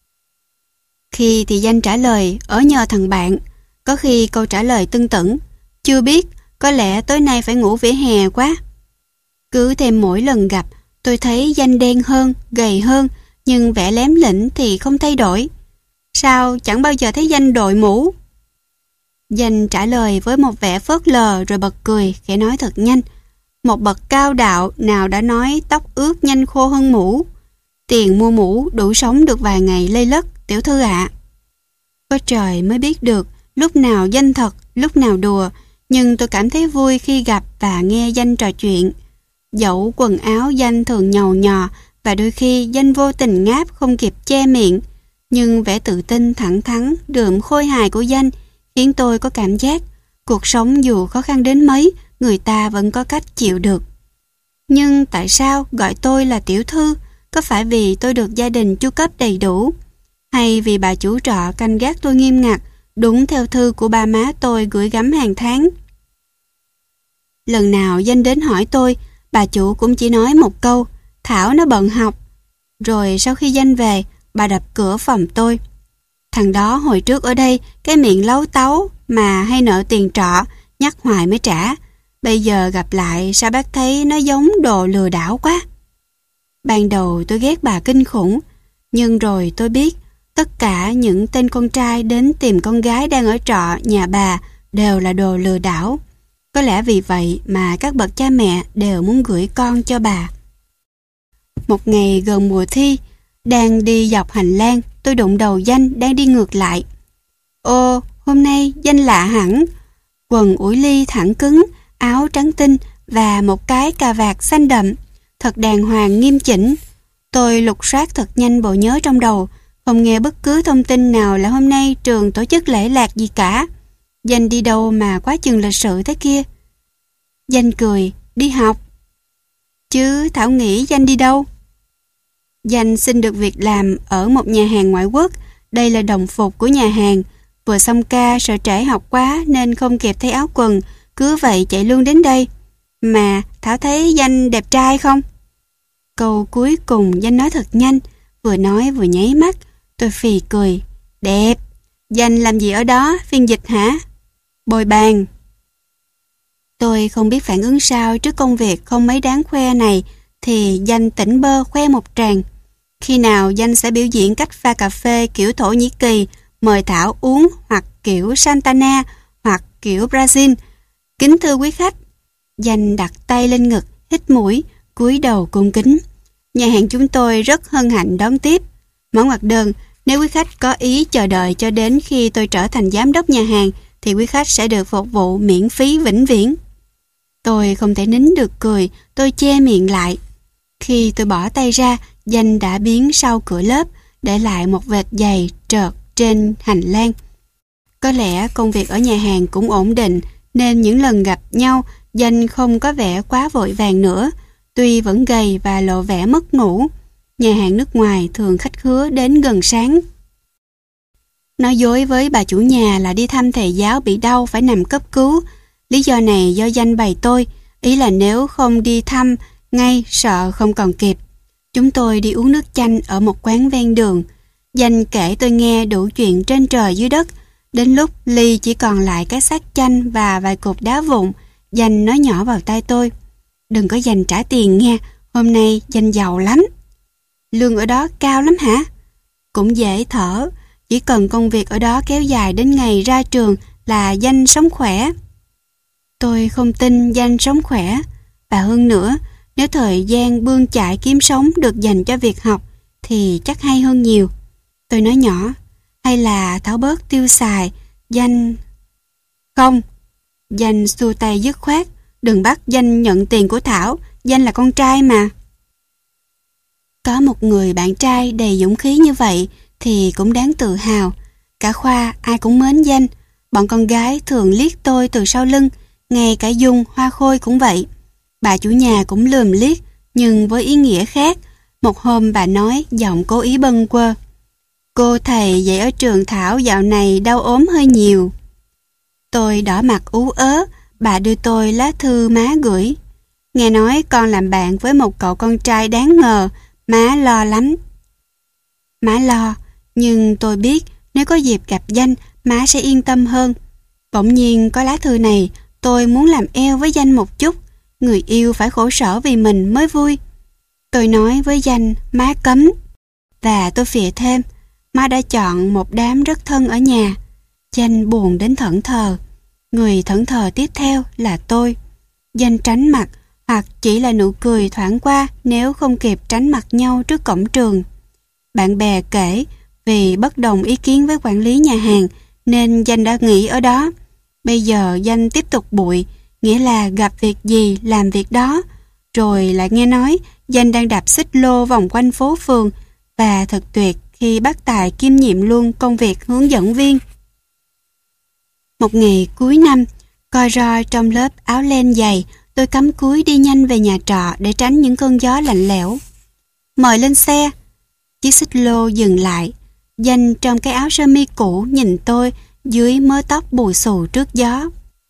Khi thì Danh trả lời, ở nhờ thằng bạn. Có khi câu trả lời tưng tửng, chưa biết, có lẽ tối nay phải ngủ vỉa hè quá. Cứ thêm mỗi lần gặp, tôi thấy Danh đen hơn, gầy hơn, nhưng vẻ lém lĩnh thì không thay đổi. Sao chẳng bao giờ thấy Danh đội mũ? Danh trả lời với một vẻ phớt lờ rồi bật cười, khẽ nói thật nhanh. Một bậc cao đạo nào đã nói tóc ướt nhanh khô hơn mũ. Tiền mua mũ đủ sống được vài ngày lây lất, tiểu thư ạ. Có trời mới biết được lúc nào Danh thật, lúc nào đùa, nhưng tôi cảm thấy vui khi gặp và nghe Danh trò chuyện. Dẫu quần áo Danh thường nhàu nhò và đôi khi Danh vô tình ngáp không kịp che miệng, nhưng vẻ tự tin thẳng thắn, đượm khôi hài của Danh khiến tôi có cảm giác cuộc sống dù khó khăn đến mấy, người ta vẫn có cách chịu được. Nhưng tại sao gọi tôi là tiểu thư? Có phải vì tôi được gia đình chu cấp đầy đủ? Hay vì bà chủ trọ canh gác tôi nghiêm ngặt, đúng theo thư của ba má tôi gửi gắm hàng tháng? Lần nào Danh đến hỏi tôi, bà chủ cũng chỉ nói một câu, Thảo nó bận học. Rồi sau khi Danh về, bà đập cửa phòng tôi. Thằng đó hồi trước ở đây, cái miệng lấu táu mà hay nợ tiền trọ, nhắc hoài mới trả. Bây giờ gặp lại sao bác thấy nó giống đồ lừa đảo quá. Ban đầu tôi ghét bà kinh khủng, nhưng rồi tôi biết tất cả những tên con trai đến tìm con gái đang ở trọ nhà bà đều là đồ lừa đảo. Có lẽ vì vậy mà các bậc cha mẹ đều muốn gửi con cho bà. Một ngày gần mùa thi, đang đi dọc hành lang, tôi đụng đầu Danh đang đi ngược lại. Ô, hôm nay Danh lạ hẳn. Quần ủi ly thẳng cứng, áo trắng tinh và một cái cà vạt xanh đậm, thật đàng hoàng nghiêm chỉnh. Tôi lục soát thật nhanh bộ nhớ trong đầu, không nghe bất cứ thông tin nào là hôm nay trường tổ chức lễ lạc gì cả. Danh đi đâu mà quá chừng lịch sự thế kia? Danh cười, đi học. Chứ Thảo nghĩ Danh đi đâu? Danh xin được việc làm ở một nhà hàng ngoại quốc. Đây là đồng phục của nhà hàng. Vừa xong ca sợ trễ học quá nên không kịp thay áo quần, cứ vậy chạy luôn đến đây. Mà Thảo thấy Danh đẹp trai không? Câu cuối cùng Danh nói thật nhanh, vừa nói vừa nháy mắt. Tôi phì cười. Đẹp. Danh làm gì ở đó, phiên dịch hả? Bồi bàn. Tôi không biết phản ứng sao trước công việc không mấy đáng khoe này, thì Danh tỉnh bơ khoe một tràng. Khi nào Danh sẽ biểu diễn cách pha cà phê kiểu Thổ Nhĩ Kỳ, mời Thảo uống, hoặc kiểu Santana, hoặc kiểu Brazil? Kính thưa quý khách. Danh đặt tay lên ngực, hít mũi, cúi đầu cung kính. Nhà hàng chúng tôi rất hân hạnh đón tiếp. Mở ngoặc đơn, nếu quý khách có ý chờ đợi cho đến khi tôi trở thành giám đốc nhà hàng thì quý khách sẽ được phục vụ miễn phí vĩnh viễn. Tôi không thể nín được cười, tôi che miệng lại. Khi tôi bỏ tay ra, Danh đã biến sau cửa lớp, để lại một vệt giày trợt trên hành lang. Có lẽ công việc ở nhà hàng cũng ổn định, nên những lần gặp nhau, Danh không có vẻ quá vội vàng nữa. Tuy vẫn gầy và lộ vẻ mất ngủ, nhà hàng nước ngoài thường khách khứa đến gần sáng. Nói dối với bà chủ nhà là đi thăm thầy giáo bị đau phải nằm cấp cứu. Lý do này do Danh bày tôi, ý là nếu không đi thăm ngay sợ không còn kịp. Chúng tôi đi uống nước chanh ở một quán ven đường. Danh kể tôi nghe đủ chuyện trên trời dưới đất. Đến lúc ly chỉ còn lại cái xác chanh và vài cục đá vụn, Danh nói nhỏ vào tai tôi: "Đừng có Danh trả tiền nghe, hôm nay Danh giàu lắm." "Lương ở đó cao lắm hả?" "Cũng dễ thở, chỉ cần công việc ở đó kéo dài đến ngày ra trường là Danh sống khỏe." Tôi không tin Danh sống khỏe. Và hơn nữa, nếu thời gian bươn chải kiếm sống được dành cho việc học thì chắc hay hơn nhiều. Tôi nói nhỏ: "Hay là Thảo bớt tiêu xài, Danh..." "Không." Danh xua tay dứt khoát: "Đừng bắt Danh nhận tiền của Thảo, Danh là con trai mà." Có một người bạn trai đầy dũng khí như vậy thì cũng đáng tự hào. Cả khoa ai cũng mến Danh. Bọn con gái thường liếc tôi từ sau lưng, ngay cả Dung, Hoa Khôi cũng vậy. Bà chủ nhà cũng lườm liếc, nhưng với ý nghĩa khác. Một hôm bà nói, giọng cố ý bâng quơ: "Cô thầy dạy ở trường Thảo dạo này đau ốm hơi nhiều." Tôi đỏ mặt ú ớ. Bà đưa tôi lá thư má gửi: "Nghe nói con làm bạn với một cậu con trai đáng ngờ, má lo lắm." Má lo, nhưng tôi biết nếu có dịp gặp Danh, má sẽ yên tâm hơn. Bỗng nhiên có lá thư này, tôi muốn làm eo với Danh một chút. Người yêu phải khổ sở vì mình mới vui. Tôi nói với Danh má cấm. Và tôi phịa thêm, má đã chọn một đám rất thân ở nhà. Danh buồn đến thẫn thờ. Người thẫn thờ tiếp theo là tôi. Danh tránh mặt, hoặc chỉ là nụ cười thoảng qua nếu không kịp tránh mặt nhau trước cổng trường. Bạn bè kể, vì bất đồng ý kiến với quản lý nhà hàng nên Danh đã nghỉ ở đó. Bây giờ Danh tiếp tục bụi, nghĩa là gặp việc gì làm việc đó. Rồi lại nghe nói Danh đang đạp xích lô vòng quanh phố phường, và thật tuyệt khi bác Tài kiêm nhiệm luôn công việc hướng dẫn viên. Một ngày cuối năm, coi ro trong lớp áo len dày, tôi cắm cúi đi nhanh về nhà trọ để tránh những cơn gió lạnh lẽo. "Mời lên xe." Chiếc xích lô dừng lại. Danh trong cái áo sơ mi cũ nhìn tôi dưới mớ tóc bù xù trước gió.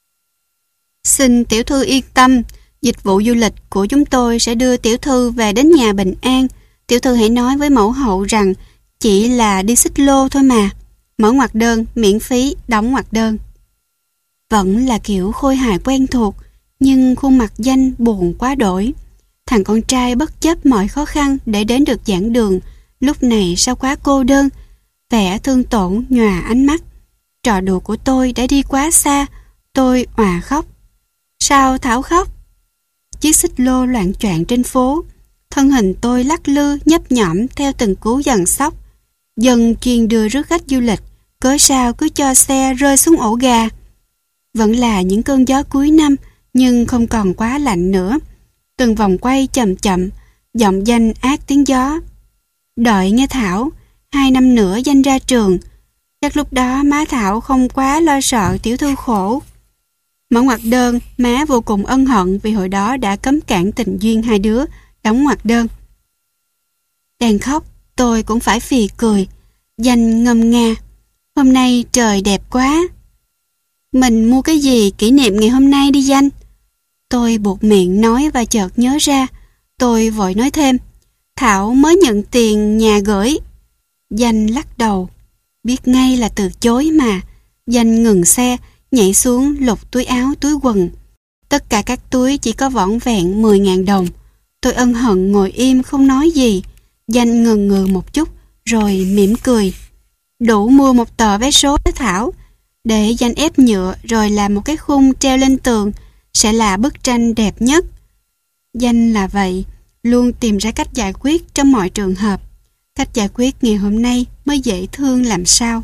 "Xin tiểu thư yên tâm, dịch vụ du lịch của chúng tôi sẽ đưa tiểu thư về đến nhà bình an. Tiểu thư hãy nói với mẫu hậu rằng chỉ là đi xích lô thôi mà. Mở ngoặc đơn, miễn phí, đóng ngoặc đơn." Vẫn là kiểu khôi hài quen thuộc, nhưng khuôn mặt Danh buồn quá đổi. Thằng con trai bất chấp mọi khó khăn để đến được giảng đường, lúc này sao quá cô đơn. Vẻ thương tổn nhòa ánh mắt. Trò đùa của tôi đã đi quá xa. Tôi òa khóc. "Sao Thảo khóc?" Chiếc xích lô loạng choạng trên phố. Thân hình tôi lắc lư nhấp nhõm theo từng cú dần sóc. Dần chuyên đưa rước khách du lịch, cớ sao cứ cho xe rơi xuống ổ gà. Vẫn là những cơn gió cuối năm, nhưng không còn quá lạnh nữa. Từng vòng quay chậm chậm, giọng Danh át tiếng gió. "Đợi nghe Thảo, 2 năm nữa Danh ra trường. Chắc lúc đó má Thảo không quá lo sợ tiểu thư khổ." Mở ngoặc đơn, má vô cùng ân hận vì hồi đó đã cấm cản tình duyên hai đứa. Đóng ngoặc đơn. Đang khóc, tôi cũng phải phì cười. Danh ngâm nga: "Hôm nay trời đẹp quá." "Mình mua cái gì kỷ niệm ngày hôm nay đi Danh?" Tôi buột miệng nói và chợt nhớ ra. Tôi vội nói thêm: "Thảo mới nhận tiền nhà gửi." Danh lắc đầu. Biết ngay là từ chối mà. Danh ngừng xe, nhảy xuống lục túi áo túi quần. Tất cả các túi chỉ có vỏn vẹn 10.000 đồng. Tôi ân hận ngồi im không nói gì. Danh ngần ngừ một chút rồi mỉm cười: "Đủ mua một tờ vé số đó Thảo. Để Danh ép nhựa rồi làm một cái khung treo lên tường, sẽ là bức tranh đẹp nhất." Danh là vậy. luôn tìm ra cách giải quyết trong mọi trường hợp. Cách giải quyết ngày hôm nay mới dễ thương làm sao.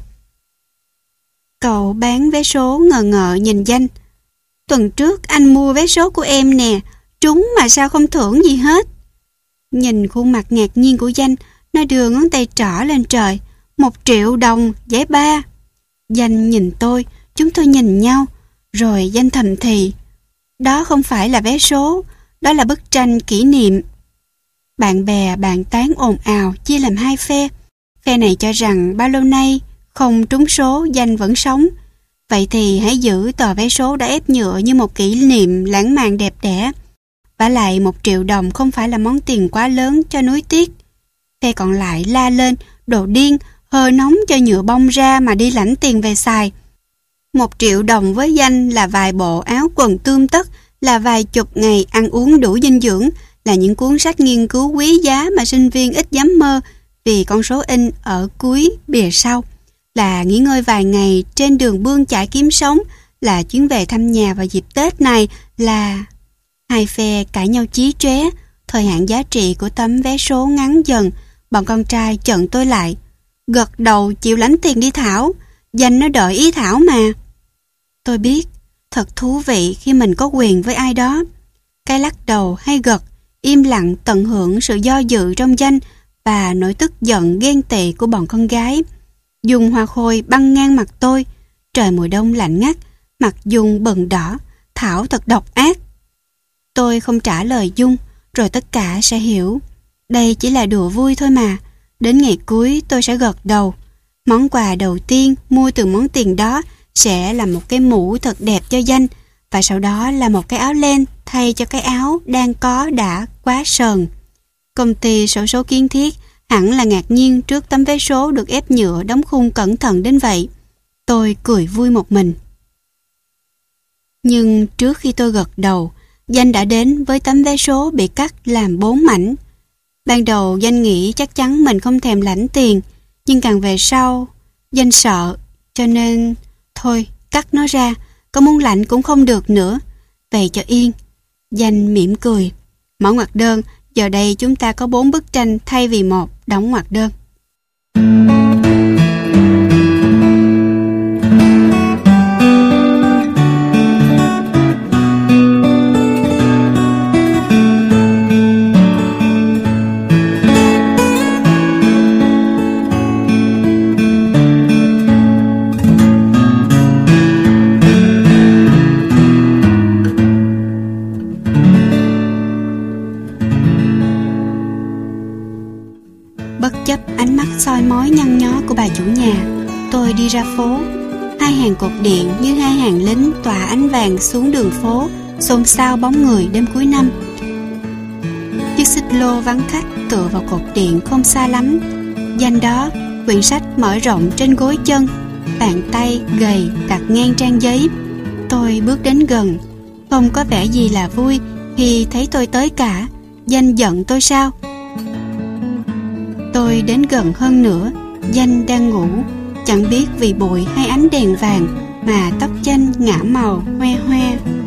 Cậu bán vé số ngờ ngợ nhìn Danh. Tuần trước anh mua vé số của em nè, trúng mà sao không thưởng gì hết. Nhìn khuôn mặt ngạc nhiên của Danh, nó đưa ngón tay trỏ lên trời. 1 triệu đồng, giải ba. Danh nhìn tôi, chúng tôi nhìn nhau, rồi Danh thầm thì. Đó không phải là vé số, đó là bức tranh kỷ niệm. Bạn bè bàn tán ồn ào chia làm 2 phe. Phe này cho rằng bao lâu nay không trúng số Danh vẫn sống. Vậy thì hãy giữ tờ vé số đã ép nhựa như một kỷ niệm lãng mạn đẹp đẽ. Vả lại 1 triệu đồng không phải là món tiền quá lớn cho nuối tiếc. Phe còn lại la lên, đồ điên, hơ nóng cho nhựa bong ra mà đi lãnh tiền về xài. 1 triệu đồng với Danh là vài bộ áo quần tươm tất, là vài chục ngày ăn uống đủ dinh dưỡng, là những cuốn sách nghiên cứu quý giá mà sinh viên ít dám mơ vì con số in ở cuối bìa sau, là nghỉ ngơi vài ngày trên đường bươn chải kiếm sống, là chuyến về thăm nhà vào dịp Tết này, là... Hai phe cãi nhau chí chóe. Thời hạn giá trị của tấm vé số ngắn dần. Bọn con trai chặn tôi lại. Gật đầu chịu lãnh tiền đi Thảo, Danh nó đợi ý Thảo mà. Tôi biết, thật thú vị khi mình có quyền với ai đó. Cái lắc đầu hay gật, im lặng tận hưởng sự do dự trong Danh và nỗi tức giận ghen tị của bọn con gái. Dung hoa khôi băng ngang mặt tôi. Trời mùa đông lạnh ngắt, mặt Dung bừng đỏ. Thảo thật độc ác. Tôi không trả lời Dung, rồi tất cả sẽ hiểu. Đây chỉ là đùa vui thôi mà. Đến ngày cuối tôi sẽ gật đầu. Món quà đầu tiên mua từ món tiền đó sẽ là một cái mũ thật đẹp cho Danh, và sau đó là một cái áo len thay cho cái áo đang có đã quá sờn. Công ty xổ số Kiến Thiết hẳn là ngạc nhiên trước tấm vé số được ép nhựa đóng khung cẩn thận đến vậy. Tôi cười vui một mình. Nhưng trước khi tôi gật đầu, Danh đã đến với tấm vé số bị cắt làm 4 mảnh. Ban đầu Danh nghĩ chắc chắn mình không thèm lãnh tiền, nhưng càng về sau, Danh sợ, cho nên... Thôi, cắt nó ra, có muốn lãnh cũng không được nữa. Vậy cho yên. Danh mỉm cười. Mở ngoặc đơn, giờ đây chúng ta có 4 bức tranh thay vì 1, đóng ngoặc đơn. Soi mói nhăn nhó của bà chủ nhà, tôi đi ra phố. 2 hàng cột điện như 2 hàng lính tỏa ánh vàng xuống đường phố, xôn xao bóng người đêm cuối năm. Chiếc xích lô vắng khách tựa vào cột điện không xa lắm. Danh đó, quyển sách mở rộng trên gối chân, bàn tay gầy đặt ngang trang giấy. Tôi bước đến gần, không có vẻ gì là vui khi thấy tôi tới cả. Danh giận tôi sao? Tôi đến gần hơn nữa. Danh đang ngủ, chẳng biết vì bụi hay ánh đèn vàng mà tóc Danh ngả màu hoe hoe.